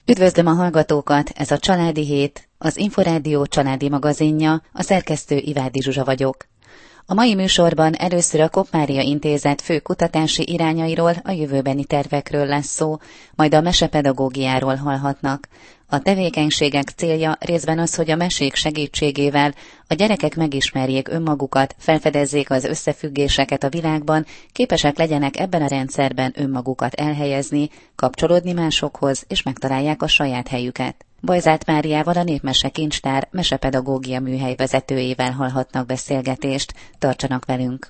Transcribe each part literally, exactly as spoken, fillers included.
Üdvözlöm a hallgatókat, ez a Családi Hét, az Inforádió családi magazinja, a szerkesztő Ivádi Zsuzsa vagyok. A mai műsorban először a Kopp-Mária Intézet fő kutatási irányairól, a jövőbeni tervekről lesz szó, majd a mesepedagógiáról hallhatnak. A tevékenységek célja részben az, hogy a mesék segítségével a gyerekek megismerjék önmagukat, felfedezzék az összefüggéseket a világban, képesek legyenek ebben a rendszerben önmagukat elhelyezni, kapcsolódni másokhoz, és megtalálják a saját helyüket. Bajzát Máriával, a Népmese Kincstár mesepedagógia műhely vezetőjével hallhatnak beszélgetést. Tartsanak velünk!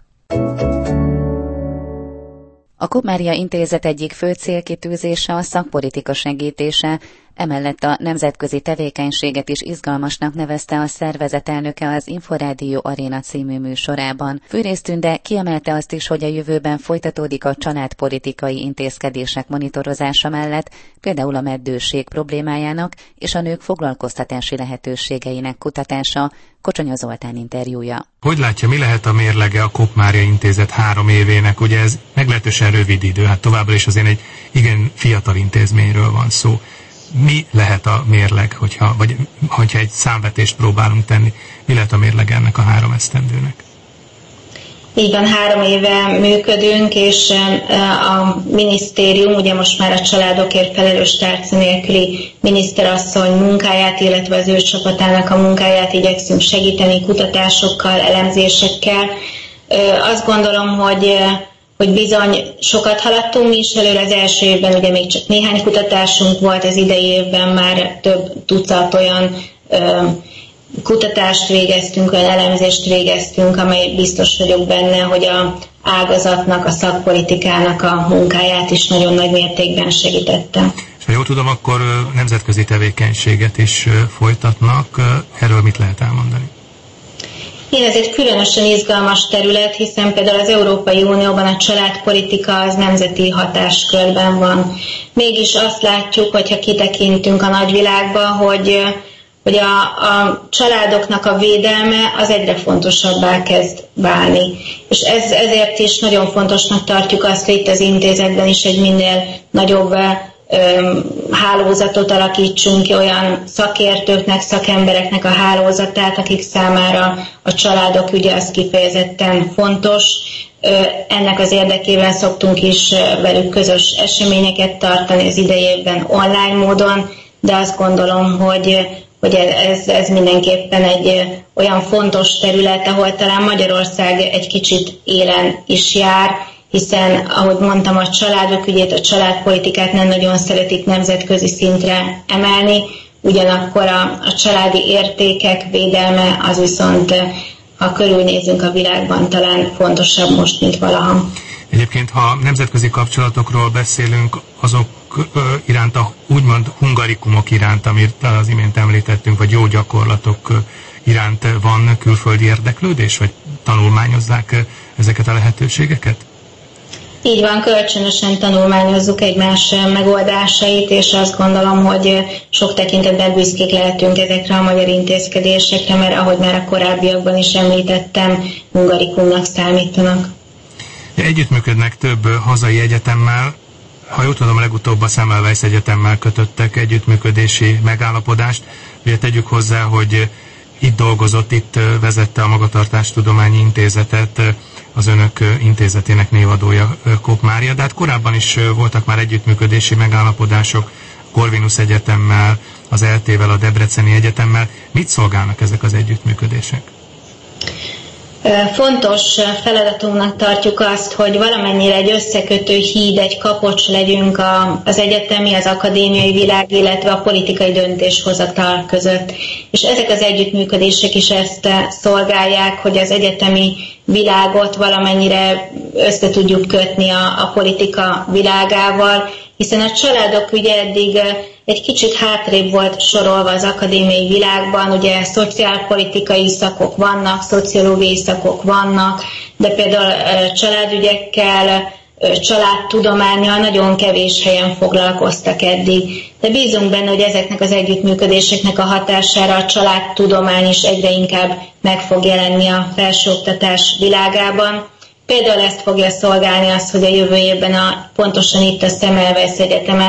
A Kopp-Mária Intézet egyik fő célkitűzése a szakpolitika segítése, emellett a nemzetközi tevékenységet is izgalmasnak nevezte a szervezet elnöke az Inforádió Aréna című műsorában. Fűrész Tünde kiemelte azt is, hogy a jövőben folytatódik a családpolitikai intézkedések monitorozása mellett, például a meddőség problémájának és a nők foglalkoztatási lehetőségeinek kutatása. Kocsonya Zoltán interjúja. Hogy látja, mi lehet a mérlege a Kopp-Mária Intézet három évének? Ugye ez meglehetősen rövid idő, hát továbbra is azért egy igen fiatal intézményről van szó. Mi lehet a mérleg, hogyha, vagy hogyha egy számvetést próbálunk tenni, mi lehet a mérleg ennek a három esztendőnek? Így van, három éve működünk, és a minisztérium, ugye most már a családokért felelős tárca nélküli miniszterasszony munkáját, illetve az ő csapatának a munkáját igyekszünk segíteni kutatásokkal, elemzésekkel. Azt gondolom, hogy hogy bizony sokat haladtunk mi is előre. Az első évben ugye még csak néhány kutatásunk volt, az idei évben már több tucat olyan ö, kutatást végeztünk, olyan elemzést végeztünk, amely biztos vagyok benne, hogy a ágazatnak, a szakpolitikának a munkáját is nagyon nagy mértékben segítette. És ha jól tudom, akkor nemzetközi tevékenységet is folytatnak. Erről mit lehet elmondani? Igen, ez egy különösen izgalmas terület, hiszen például az Európai Unióban a családpolitika az nemzeti hatáskörben van. Mégis azt látjuk, hogyha kitekintünk a nagyvilágba, hogy, hogy a, a családoknak a védelme az egyre fontosabbá kezd válni. És ez, ezért is nagyon fontosnak tartjuk azt, hogy itt az intézetben is egy minél nagyobb hálózatot alakítsunk ki, olyan szakértőknek, szakembereknek a hálózatát, akik számára a családok ügye az kifejezetten fontos. Ennek az érdekében szoktunk is velük közös eseményeket tartani az idei évben online módon, de azt gondolom, hogy, hogy ez, ez mindenképpen egy olyan fontos terület, ahol talán Magyarország egy kicsit élen is jár, hiszen, ahogy mondtam, a családok ügyét, a családpolitikát nem nagyon szeretik nemzetközi szintre emelni, ugyanakkor a, a családi értékek védelme az viszont, ha körülnézünk a világban, talán fontosabb most, mint valaha. Egyébként, ha nemzetközi kapcsolatokról beszélünk, azok iránt, a úgymond hungarikumok iránt, amit az imént említettünk, vagy jó gyakorlatok iránt van külföldi érdeklődés, vagy tanulmányozzák ezeket a lehetőségeket? Így van, kölcsönösen tanulmányozzuk egymás megoldásait, és azt gondolom, hogy sok tekintetben büszkék lehetünk ezekre a magyar intézkedésekre, mert ahogy már a korábbiakban is említettem, hungarikumnak számítanak. Együttműködnek több hazai egyetemmel, ha jól tudom, legutóbb a Semmelweis Egyetemmel kötöttek együttműködési megállapodást. Ugye tegyük hozzá, hogy itt dolgozott, itt vezette a Magatartástudományi Intézetet, az önök intézetének névadója Kopp-Mária, de hát korábban is voltak már együttműködési megállapodások Corvinus Egyetemmel, az é el té-vel, a Debreceni Egyetemmel. Mit szolgálnak ezek az együttműködések? Fontos feladatunknak tartjuk azt, hogy valamennyire egy összekötő híd, egy kapocs legyünk az egyetemi, az akadémiai világ, illetve a politikai döntéshozatal között. És ezek az együttműködések is ezt szolgálják, hogy az egyetemi világot valamennyire össze tudjuk kötni a, a politika világával, hiszen a családok ugye eddig egy kicsit hátrébb volt sorolva az akadémiai világban, ugye szociálpolitikai szakok vannak, szociológiai szakok vannak, de például családügyekkel, családtudománnyal nagyon kevés helyen foglalkoztak eddig. De bízunk benne, hogy ezeknek az együttműködéseknek a hatására a családtudomány is egyre inkább meg fog jelenni a felsőoktatás világában. Például ezt fogja szolgálni azt, hogy a jövő évben a, pontosan itt a Semmelweis Egyetemen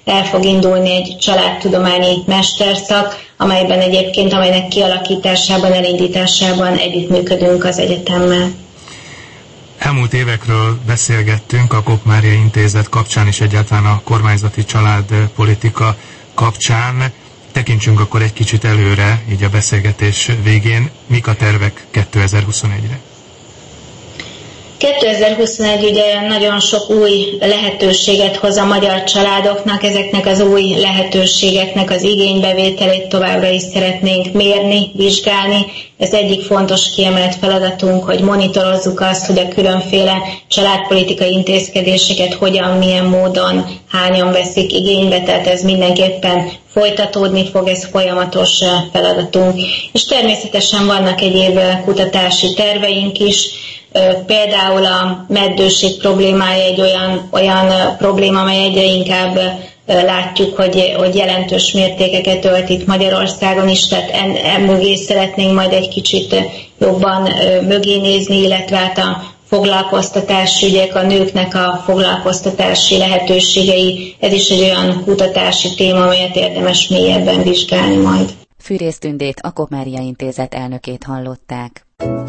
el fog indulni egy családtudományi mesterszak, amelyben egyébként, amelynek kialakításában, elindításában együttműködünk az egyetemmel. Elmúlt évekről beszélgettünk a Kopp Mária Intézet kapcsán és egyáltalán a kormányzati családpolitika kapcsán. Tekintsünk akkor egy kicsit előre, így a beszélgetés végén. Mik a tervek kétezer-huszonegyre? kétezer-huszonegy ugye nagyon sok új lehetőséget hoz a magyar családoknak, ezeknek az új lehetőségeknek az igénybevételét továbbra is szeretnénk mérni, vizsgálni. Ez egyik fontos kiemelt feladatunk, hogy monitorozzuk azt, hogy a különféle családpolitikai intézkedéseket hogyan, milyen módon, hányan veszik igénybe, tehát ez mindenképpen folytatódni fog, ez folyamatos feladatunk. És természetesen vannak egyéb kutatási terveink is, például a meddőség problémája egy olyan, olyan probléma, amely egyre inkább látjuk, hogy, hogy jelentős mértékeket ölt itt Magyarországon is, tehát emögé szeretnénk majd egy kicsit jobban mögé nézni, illetve hát a foglalkoztatási ügyek, a nőknek a foglalkoztatási lehetőségei, ez is egy olyan kutatási téma, amelyet érdemes mélyebben vizsgálni majd. Fűrész Tündét, a Kopp Mária Intézet elnökét hallották.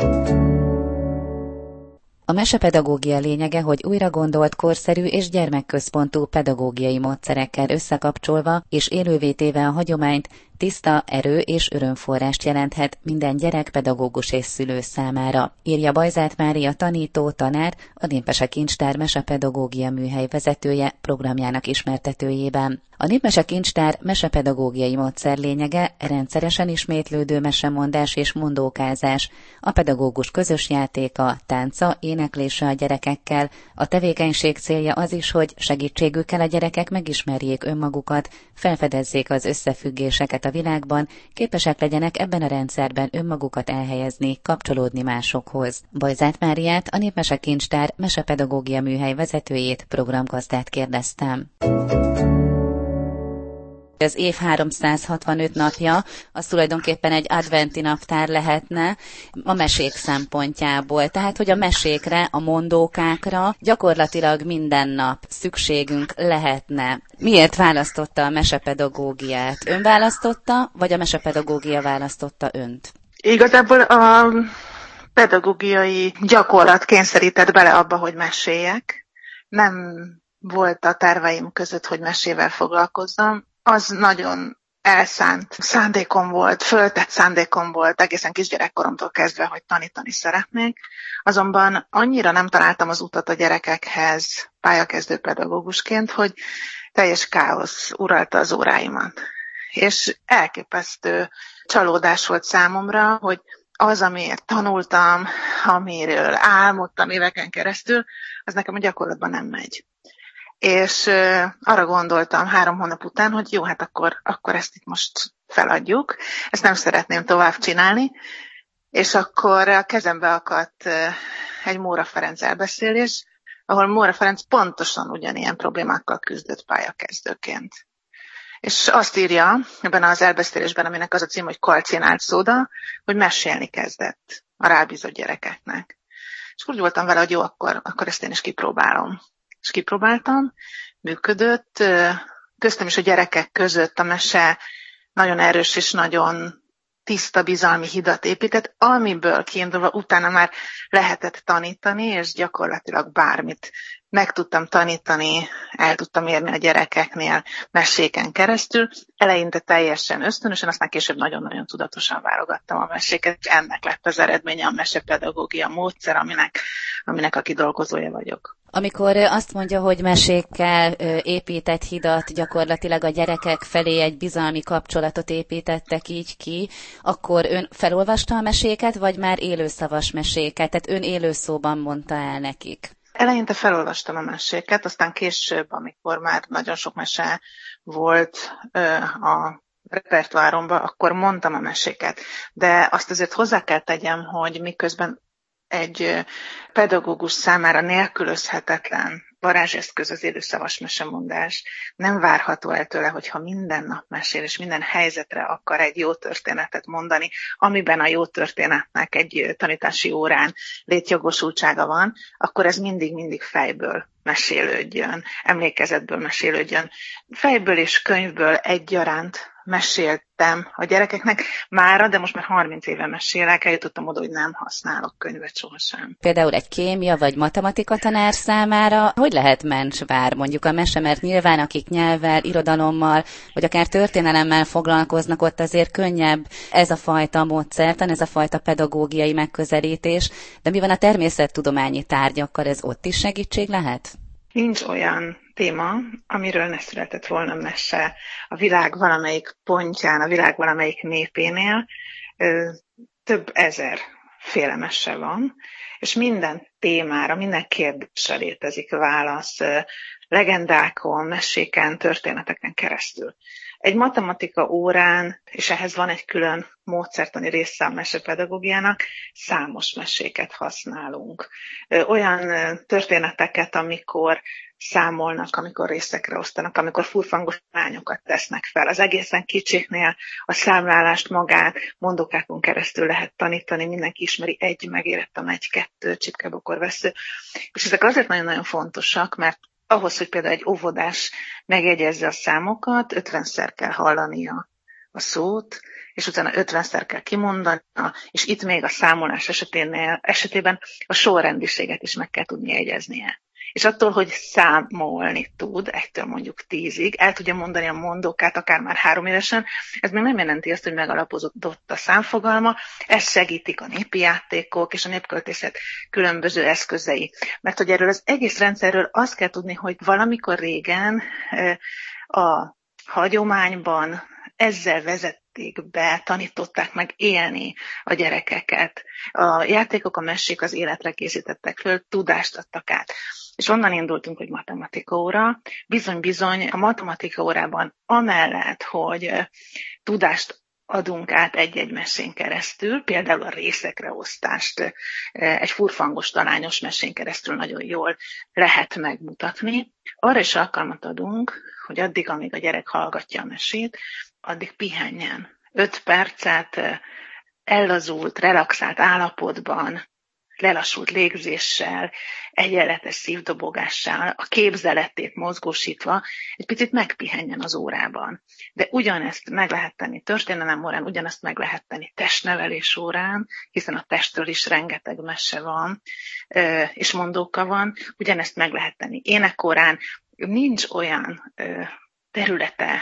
A mesepedagógia lényege, hogy újra gondolt, korszerű és gyermekközpontú pedagógiai módszerekkel összekapcsolva és élővé téve a hagyományt, tiszta erő és örömforrást jelenthet minden gyerek, pedagógus és szülő számára, írja Bajzát Mária tanító, tanár, a Népmese Kincstár mesepedagógia műhely vezetője programjának ismertetőjében. A Népmese Kincstár mesepedagógiai módszer lényege rendszeresen ismétlődő mesemondás és mondókázás, a pedagógus közös játéka, tánca, éneklése a gyerekekkel. A tevékenység célja az is, hogy segítségükkel a gyerekek megismerjék önmagukat, felfedezzék az összefüggéseket a világban, képesek legyenek ebben a rendszerben önmagukat elhelyezni, kapcsolódni másokhoz. Bajzát Máriát, a Népmese Kincstár mesepedagógia műhely vezetőjét, programgazdát kérdeztem. Az év háromszázhatvanöt napja, az tulajdonképpen egy adventi naptár lehetne a mesék szempontjából. Tehát, hogy a mesékre, a mondókákra gyakorlatilag minden nap szükségünk lehetne. Miért választotta a mesepedagógiát? Ön választotta, vagy a mesepedagógia választotta önt? Igazából a pedagógiai gyakorlat kényszerített bele abba, hogy meséljek. Nem volt a terveim között, hogy mesével foglalkozzam. Az nagyon elszánt szándékom volt, föltett szándékom volt egészen kisgyerekkoromtól kezdve, hogy tanítani szeretnék. Azonban annyira nem találtam az utat a gyerekekhez pályakezdő pedagógusként, hogy teljes káosz uralta az óráimat. És elképesztő csalódás volt számomra, hogy az, amiért tanultam, amiről álmodtam éveken keresztül, az nekem a gyakorlatban nem megy. És uh, arra gondoltam három hónap után, hogy jó, hát akkor, akkor ezt itt most feladjuk, ezt nem szeretném tovább csinálni, és akkor a kezembe akadt uh, egy Móra Ferenc elbeszélés, ahol Móra Ferenc pontosan ugyanilyen problémákkal küzdött pályakezdőként. És azt írja ebben az elbeszélésben, aminek az a cím, hogy Kalcinált szóda, hogy mesélni kezdett a rábízott gyerekeknek. És úgy voltam vele, hogy jó, akkor, akkor ezt én is kipróbálom. És kipróbáltam, működött, köztem is a gyerekek között a mese nagyon erős és nagyon tiszta bizalmi hidat épített, amiből kiindulva utána már lehetett tanítani, és gyakorlatilag bármit meg tudtam tanítani, el tudtam érni a gyerekeknél meséken keresztül. Eleinte teljesen ösztönösen, aztán később nagyon-nagyon tudatosan válogattam a meséket, és ennek lett az eredménye a mesepedagógia módszer, aminek, aminek a kidolgozója vagyok. Amikor azt mondja, hogy mesékkel épített hidat, gyakorlatilag a gyerekek felé egy bizalmi kapcsolatot építettek így ki, akkor ön felolvasta a meséket, vagy már élőszavas meséket? Tehát ön élőszóban mondta el nekik? Eleinte felolvastam a meséket, aztán később, amikor már nagyon sok mese volt a repertoáromban, akkor mondtam a meséket. De azt azért hozzá kell tegyem, hogy miközben egy pedagógus számára nélkülözhetetlen varázseszköz az élőszavas mesemondás. Nem várható el tőle, hogyha minden nap mesél, és minden helyzetre akar egy jó történetet mondani, amiben a jó történetnek egy tanítási órán létjogosultsága van, akkor ez mindig-mindig fejből mesélődjön, emlékezetből mesélődjön. Fejből és könyvből egyaránt meséltem a gyerekeknek mára, de most már harminc éve mesélek, eljutottam oda, hogy nem használok könyvet sohasem. Például egy kémia vagy matematika tanár számára hogy lehet mencsvár mondjuk a mese, mert nyilván akik nyelvvel, irodalommal, vagy akár történelemmel foglalkoznak, ott azért könnyebb ez a fajta módszertan, ez a fajta pedagógiai megközelítés, de mi van a természettudományi tárgyakkal, ez ott is segítség lehet? Nincs olyan téma, amiről ne született volna mese a világ valamelyik pontján, a világ valamelyik népénél. Több ezer féle mese van, és minden témára, minden kérdésre létezik válasz legendákon, meséken, történeteken keresztül. Egy matematika órán, és ehhez van egy külön módszertani része a mesepedagógiának, számos meséket használunk. Olyan történeteket, amikor számolnak, amikor részekre osztanak, amikor furfangos lányokat tesznek fel. Az egészen kicsiknél a számlálást magát mondókákon keresztül lehet tanítani, mindenki ismeri, egy megérettem, egy, kettő, csipkebokor vesző. És ezek azért nagyon-nagyon fontosak, mert ahhoz, hogy például egy óvodás megjegyezze a számokat, ötvenszer kell hallania a szót, és utána ötvenszer kell kimondania, és itt még a számolás eseténél, esetében a sorrendiséget is meg kell tudni jegyeznie. És attól, hogy számolni tud, egytől mondjuk tízig, el tudja mondani a mondókát, akár már három évesen, ez még nem jelenti azt, hogy megalapozódott a számfogalma, ezt segítik a népi játékok és a népköltészet különböző eszközei. Mert hogy erről az egész rendszerről azt kell tudni, hogy valamikor régen a hagyományban ezzel vezették be, tanították meg élni a gyerekeket. A játékok, a mesék az életre készítettek föl, tudást adtak át. És onnan indultunk, hogy matematika óra. Bizony-bizony a matematika órában amellett, hogy tudást adunk át egy-egy mesén keresztül, például a részekre osztást egy furfangos talányos mesén keresztül nagyon jól lehet megmutatni. Arra is alkalmat adunk, hogy addig, amíg a gyerek hallgatja a mesét, addig pihenjen. Öt percet ellazult, relaxált állapotban, lelassult légzéssel, egyenletes szívdobogással, a képzeletét mozgósítva egy picit megpihenjen az órában. De ugyanezt meg lehet tenni történelem órán, ugyanezt meg lehet tenni testnevelés órán, hiszen a testtől is rengeteg mese van, és mondóka van, ugyanezt meg lehet tenni énekórán. Nincs olyan területe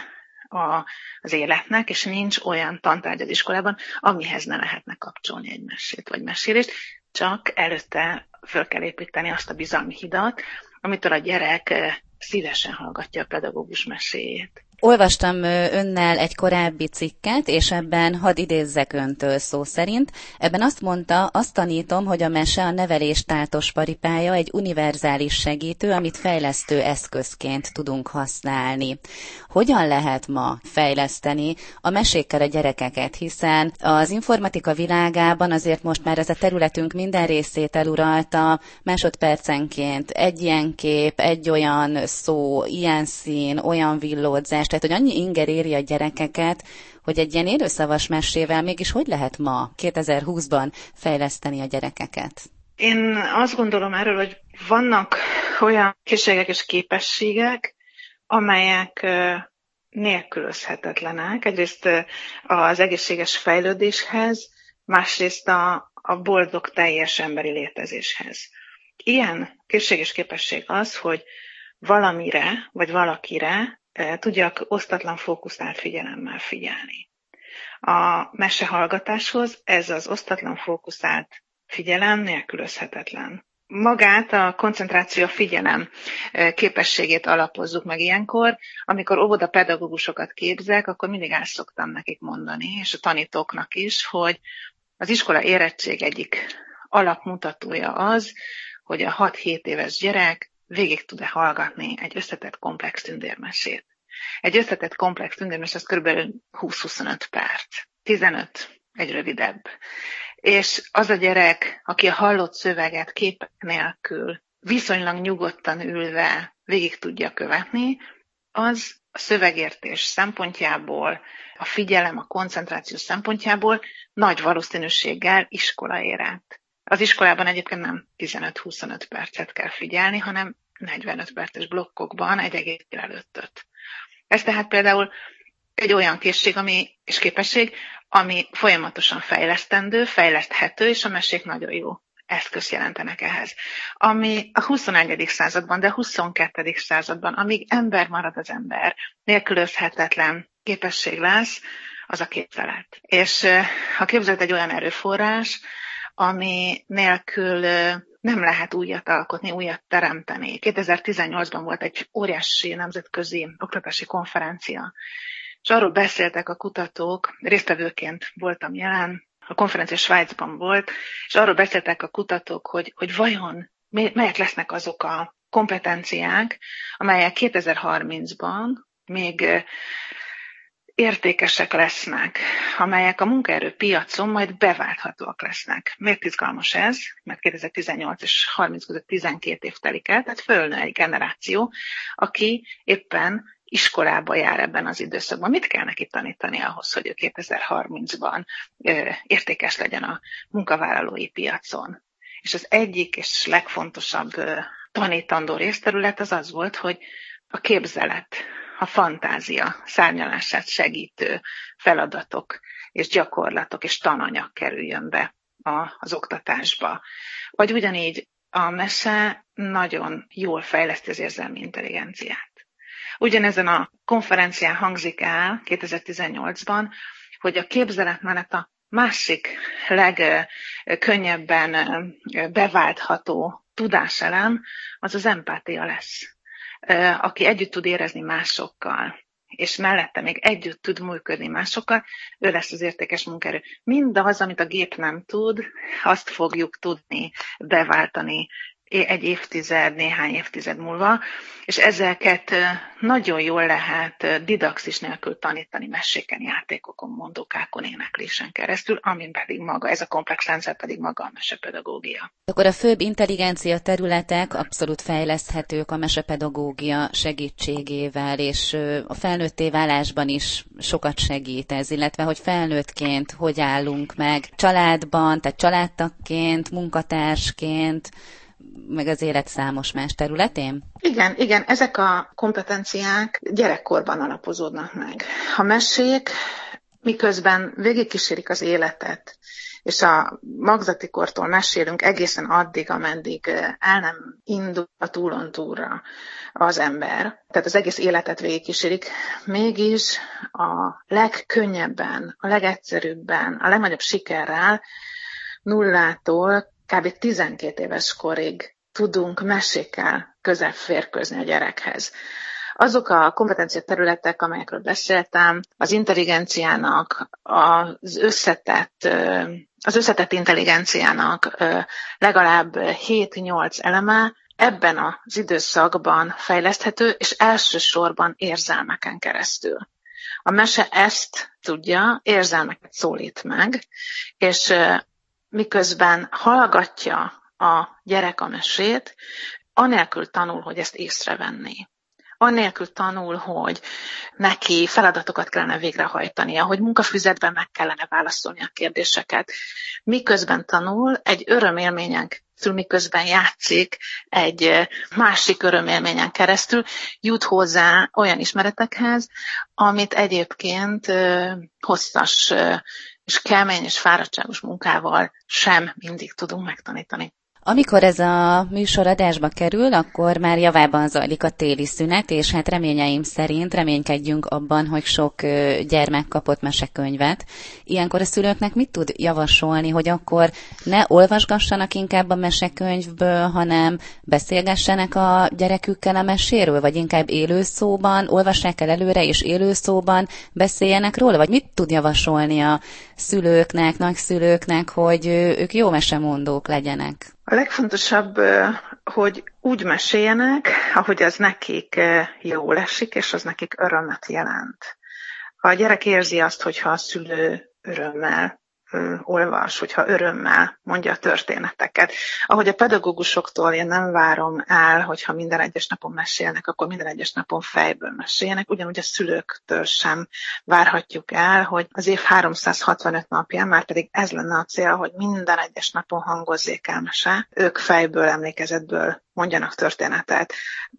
az életnek, és nincs olyan tantárgy az iskolában, amihez ne lehetne kapcsolni egy mesét vagy mesélést, csak előtte föl kell építeni azt a bizalmi hidat, amitől a gyerek szívesen hallgatja a pedagógus meséjét. Olvastam önnel egy korábbi cikket, és ebben hadd idézzek öntől szó szerint. Ebben azt mondta, azt tanítom, hogy a mese a nevelés táltos paripája, egy univerzális segítő, amit fejlesztő eszközként tudunk használni. Hogyan lehet ma fejleszteni a mesékkel a gyerekeket, hiszen az informatika világában azért most már ez a területünk minden részét eluralta, másodpercenként egy ilyen kép, egy olyan szó, ilyen szín, olyan villódzás, tehát hogy annyi inger éri a gyerekeket, hogy egy ilyen élőszavas mesével mégis hogy lehet ma, kétezer-húszban fejleszteni a gyerekeket? Én azt gondolom erről, hogy vannak olyan készségek és képességek, amelyek nélkülözhetetlenek. Egyrészt az egészséges fejlődéshez, másrészt a, a boldog teljes emberi létezéshez. Ilyen készség és képesség az, hogy valamire, vagy valakire tudjak osztatlan fókuszált figyelemmel figyelni. A mesehallgatáshoz ez az osztatlan fókuszált figyelem nélkülözhetetlen. Magát a koncentráció, a figyelem képességét alapozzuk meg ilyenkor. Amikor óvoda pedagógusokat képzek, akkor mindig azt szoktam nekik mondani, és a tanítóknak is, hogy az iskola érettség egyik alapmutatója az, hogy a hat-hét éves gyerek végig tud-e hallgatni egy összetett komplex tündérmesét. Egy összetett komplex tündérmes az kb. húsz-huszonöt perc. tizenöt egy rövidebb. És az a gyerek, aki a hallott szöveget képek nélkül viszonylag nyugodtan ülve végig tudja követni, az a szövegértés szempontjából, a figyelem, a koncentráció szempontjából nagy valószínűséggel iskolaérett. Az iskolában egyébként nem tizenöt-huszonöt percet kell figyelni, hanem negyvenöt perces blokkokban egy egész délelőttöt. Ez tehát például egy olyan készség ami, és képesség, ami folyamatosan fejlesztendő, fejleszthető, és a mesék nagyon jó eszközt jelentenek ehhez. Ami a huszonegyedik században, de a huszonkettedik században, amíg ember marad az ember, nélkülözhetetlen képesség lesz, az a képzelet. És a képzelet egy olyan erőforrás, ami nélkül nem lehet újat alkotni, újat teremteni. kétezer-tizennyolcban volt egy óriási nemzetközi oktatási konferencia, és arról beszéltek a kutatók, résztvevőként voltam jelen, a konferencia Svájcban volt, és arról beszéltek a kutatók, hogy, hogy vajon melyek lesznek azok a kompetenciák, amelyek kétezer-harmincban még értékesek lesznek, amelyek a munkaerőpiacon majd beválthatóak lesznek. Miért izgalmas ez? Mert kétezer-tizennyolc és harminc között tizenkét év telik el, tehát fölnő egy generáció, aki éppen iskolába jár ebben az időszakban. Mit kell neki tanítani ahhoz, hogy ő kétezer-harmincban értékes legyen a munkavállalói piacon? És az egyik és legfontosabb tanítandó részterület az az volt, hogy a képzelet, a fantázia szárnyalását segítő feladatok és gyakorlatok és tananyag kerüljön be az oktatásba. Vagy ugyanígy a mese nagyon jól fejleszti az érzelmi intelligenciát. Ugyanezen a konferencián hangzik el kétezer-tizennyolcban, hogy a képzelet mellett a másik legkönnyebben beváltható tudáselem az az empátia lesz. Aki együtt tud érezni másokkal, és mellette még együtt tud működni másokkal, ő lesz az értékes munkaerő. Mindaz, amit a gép nem tud, azt fogjuk tudni beváltani egy évtized, néhány évtized múlva, és ezeket nagyon jól lehet didaxis nélkül tanítani meséken, játékokon, mondókákon, éneklésen keresztül, amin pedig maga, ez a komplex rendszer pedig maga a mesepedagógia. Akkor a főbb intelligencia területek abszolút fejleszthetők a mesepedagógia segítségével, és a felnőtté válásban is sokat segít ez, illetve hogy felnőttként hogy állunk meg családban, tehát családtagként, munkatársként, meg az élet számos más területén? Igen, igen, ezek a kompetenciák gyerekkorban alapozódnak meg. A mesék miközben végigkísérik az életet, és a magzati kortól mesélünk egészen addig, ameddig el nem indul a túlontúlra az ember. Tehát az egész életet végigkísérik. Mégis a legkönnyebben, a legegyszerűbben, a legnagyobb sikerrel nullától kb. tizenkét éves korig tudunk mesékkel közel férkőzni a gyerekhez. Azok a kompetencia területek, amelyekről beszéltem, az intelligenciának, az összetett, az összetett intelligenciának legalább hét-nyolc eleme ebben az időszakban fejleszthető, és elsősorban érzelmeken keresztül. A mese ezt tudja, érzelmeket szólít meg, és miközben hallgatja a gyerek a mesét, anélkül tanul, hogy ezt észrevenné. Annélkül tanul, hogy neki feladatokat kellene végrehajtania, hogy munkafüzetben meg kellene válaszolni a kérdéseket. Miközben tanul, egy örömélményen keresztül, miközben játszik, egy másik örömélményen keresztül jut hozzá olyan ismeretekhez, amit egyébként hosszas és kemény és fáradtságos munkával sem mindig tudunk megtanítani. Amikor ez a műsor adásba kerül, akkor már javában zajlik a téli szünet, és hát reményeim szerint reménykedjünk abban, hogy sok gyermek kapott mesekönyvet. Ilyenkor a szülőknek mit tud javasolni, hogy akkor ne olvasgassanak inkább a mesekönyvből, hanem beszélgessenek a gyerekükkel a meséről, vagy inkább élőszóban, olvassák el előre és élőszóban beszéljenek róla, vagy mit tud javasolni a szülőknek, nagyszülőknek, hogy ők jó mesemondók legyenek? A legfontosabb, hogy úgy meséljenek, ahogy az nekik jól esik, és az nekik örömet jelent. A gyerek érzi azt, hogyha a szülő örömmel olvas, hogyha örömmel mondja a történeteket. Ahogy a pedagógusoktól én nem várom el, hogyha minden egyes napon mesélnek, akkor minden egyes napon fejből meséljenek, ugyanúgy a szülőktől sem várhatjuk el, hogy az év háromszázhatvanöt napján, már pedig ez lenne a cél, hogy minden egyes napon hangozzék el mese, ők fejből, emlékezetből mondjanak történetet.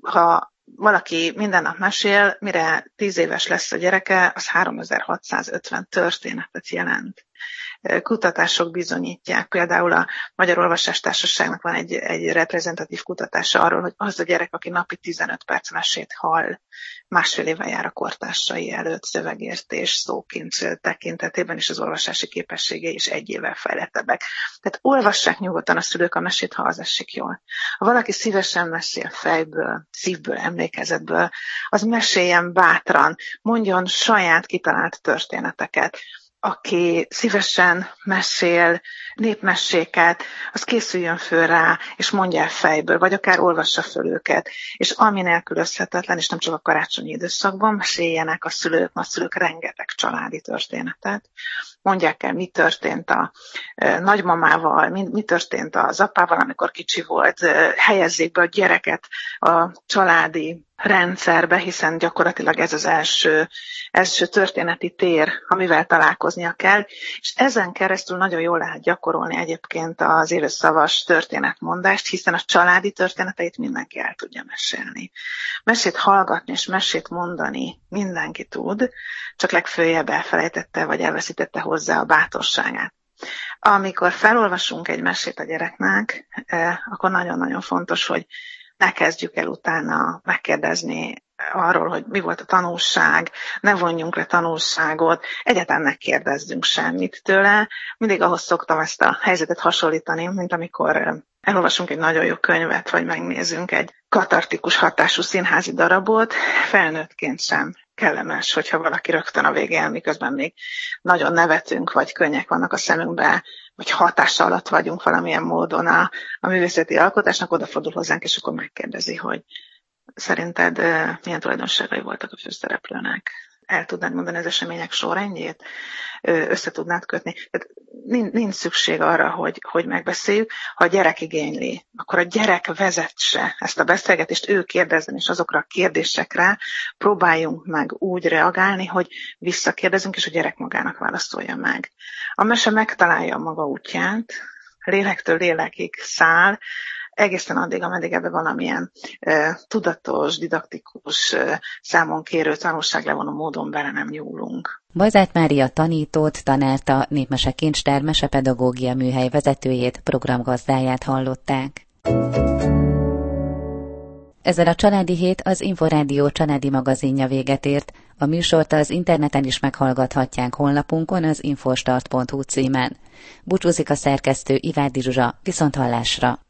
Ha valaki minden nap mesél, mire tíz éves lesz a gyereke, az háromezer-hatszázötven történetet jelent. Kutatások bizonyítják, például a Magyar Olvasástársaságnak van egy, egy reprezentatív kutatása arról, hogy az a gyerek, aki napi tizenöt perc mesét hall, másfél éve jár a kortársai előtt szövegértés, szókincs tekintetében, és az olvasási képességei is egy évvel fejlettebbek. Tehát olvassák nyugodtan a szülők a mesét, ha az esik jól. Ha valaki szívesen mesél fejből, szívből, emlékezetből, az meséljen bátran, mondjon saját kitalált történeteket. Aki szívesen mesél népmeséket, az készüljön föl rá, és mondja el fejből, vagy akár olvassa föl őket. És ami nélkülözhetetlen, és nem csak a karácsonyi időszakban, meséljenek a szülők, a szülők rengeteg családi történetet. Mondják el, mi történt a e, nagymamával, mi, mi történt az apával, amikor kicsi volt, e, helyezzék be a gyereket a családi rendszerbe, hiszen gyakorlatilag ez az első, első történeti tér, amivel találkoznia kell, és ezen keresztül nagyon jól lehet gyakorolni egyébként az élőszavas történetmondást, hiszen a családi történeteit mindenki el tudja mesélni. Mesét hallgatni és mesét mondani mindenki tud, csak legfőjebb elfelejtette vagy elveszítette hozzá a bátorságát. Amikor felolvasunk egy mesét a gyereknek, akkor nagyon-nagyon fontos, hogy ne kezdjük el utána megkérdezni arról, hogy mi volt a tanulság, ne vonjunk le tanulságot, egyáltalán ne kérdezzünk semmit tőle. Mindig ahhoz szoktam ezt a helyzetet hasonlítani, mint amikor elolvasunk egy nagyon jó könyvet, vagy megnézünk egy katartikus hatású színházi darabot, felnőttként sem kellemes, hogyha valaki rögtön a végén, miközben még nagyon nevetünk, vagy könnyek vannak a szemünkben, vagy hatása alatt vagyunk valamilyen módon a, a művészeti alkotásnak, odafordul hozzánk, és akkor megkérdezi, hogy szerinted milyen tulajdonságai voltak a főszereplőnek? El tudnád mondani az események sorrendjét? Össze tudnád kötni? Tehát nincs szükség arra, hogy, hogy megbeszéljük. Ha a gyerek igényli, akkor a gyerek vezetse ezt a beszélgetést, ő kérdezzen, és azokra a kérdésekre próbáljunk meg úgy reagálni, hogy visszakérdezünk, és a gyerek magának válaszolja meg. A mese megtalálja a maga útját, lélektől lélekig száll, egészen addig, ameddig ebben valamilyen e, tudatos, didaktikus, e, számonkérő, tanulságlevonó módon bele nem nyúlunk. Bajzát Mária tanítót, tanárt, a Népmese Kincstár mesepedagógia műhely vezetőjét, programgazdáját hallották. Ezzel a Családi Hét, az Inforádió családi magazinja véget ért. A műsort az interneten is meghallgathatják honlapunkon, az infostart pont hu címen. Búcsúzik a szerkesztő, Ivárdi Zsuzsa, viszonthallásra.